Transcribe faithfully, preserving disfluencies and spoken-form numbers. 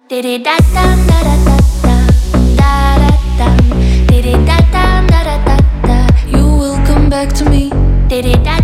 Did da dum da da da da da da dum. Did da dum da da da da. You will come back to me. Did da